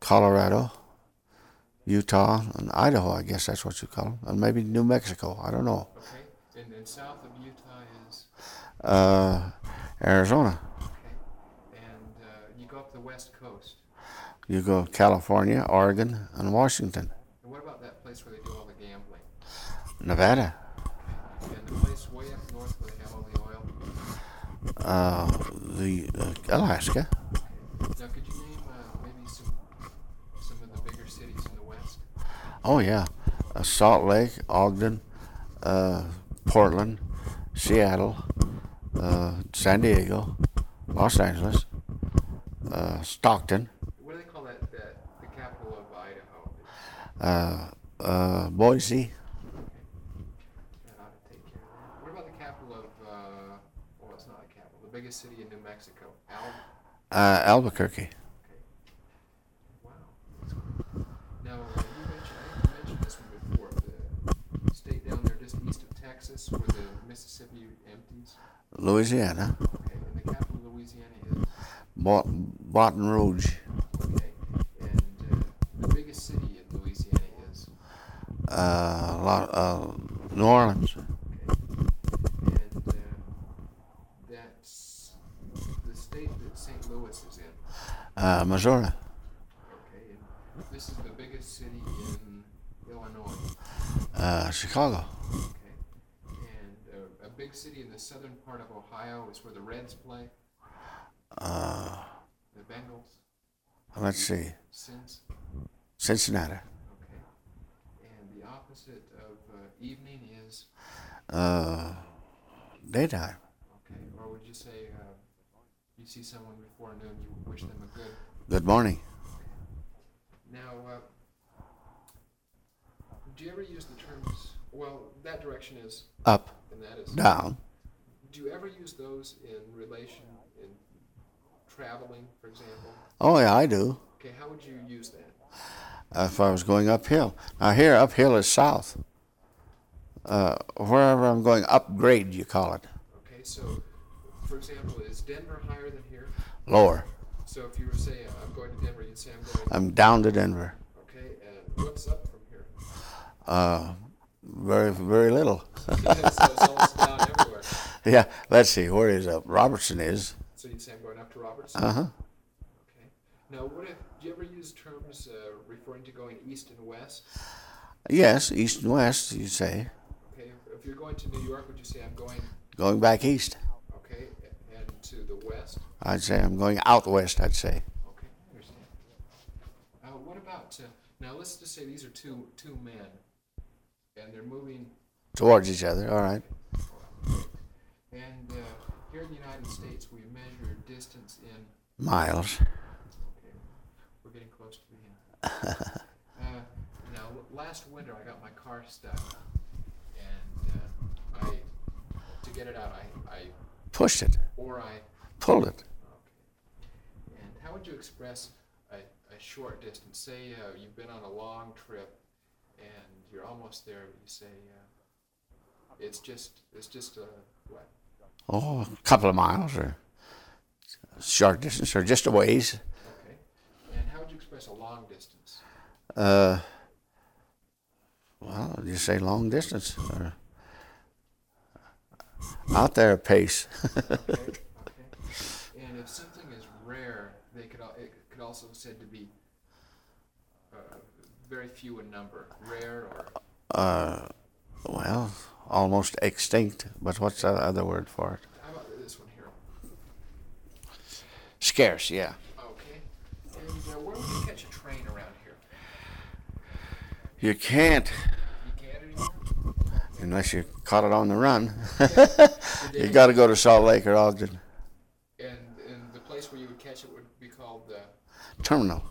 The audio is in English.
Colorado, Utah, and Idaho, I guess that's what you call them, and maybe New Mexico. I don't know. Okay. And south of Utah is? Arizona. Okay. And you go up the west coast. You go California, Oregon, and Washington. And what about that place where they do all the gambling? Nevada. Okay. And the place way up north where they have all the oil? Alaska. Okay. Now, could you name maybe some of the bigger cities in the west? Oh yeah, Salt Lake, Ogden, Portland, Seattle, San Diego, Los Angeles, Stockton, What do they call that the capital of Idaho? Boise, That ought to take care of that. What about the capital of, well, it's not a capital, the biggest city in New Mexico? Albuquerque. Okay. Wow. That's cool. Now, you mentioned this one before, the state down there just east of Texas where the Mississippi empties. Louisiana, Okay. And the capital of Louisiana is? Baton Rouge, Okay. And the biggest city in Louisiana is? New Orleans, Okay. And that's the state that St. Louis is in. Missouri, Okay. And this is the biggest city in Illinois. Chicago, Okay. And a big city in the southern part of Ohio is where the Reds play. The Bengals. let's see, Since. Cincinnati, Okay. And the opposite of evening is? daytime, Okay. Or would you say you see someone before noon, you wish them a good morning, Now, do you ever use the terms, well, that direction is, up, and that is, down. do you ever use those in relation, in traveling, for example? Oh yeah, I do. Okay, how would you use that? If I was going uphill. Now here, uphill is south. Wherever I'm going, upgrade, you call it. Okay, so, for example, is Denver higher than here? Lower. So if you were saying, I'm going to Denver, you'd say I'm going, I'm down to Denver. okay, and what's up from here? Very, very little. So it's almost down everywhere. Yeah, let's see, where is Robertson is. So you'd say I'm going up to Robertson? Uh-huh. Okay. Now, do you ever use terms referring to going east and west? Yes, east and west, you say. Okay, if you're going to New York, would you say I'm Going back east. okay, and to the west? I'd say I'm going out west, I'd say. Okay, I understand. What about, now let's just say these are two men, and they're moving, Towards each other, all right. and here in the United States, we measure distance in, Miles. okay, we're getting close to the end. Now, last winter, I got my car stuck, and to get it out, I Pushed it. Pulled it. Okay. And how would you express a short distance? Say you've been on a long trip and you're almost there, but you say it's just what? Oh, a couple of miles or short distance or just a ways. Okay. And how would you express a long distance? Well, you say long distance or out there a pace. Okay. And if something is rare, it could also be said to be very few in number. Rare or? Well, almost extinct, but what's the other word for it? How about this one here? Scarce, yeah. Okay. And where would you catch a train around here? You can't You can't anymore? unless you caught it on the run. Did You got to go to Salt Lake or Ogden And the place where you would catch it would be called the Terminal.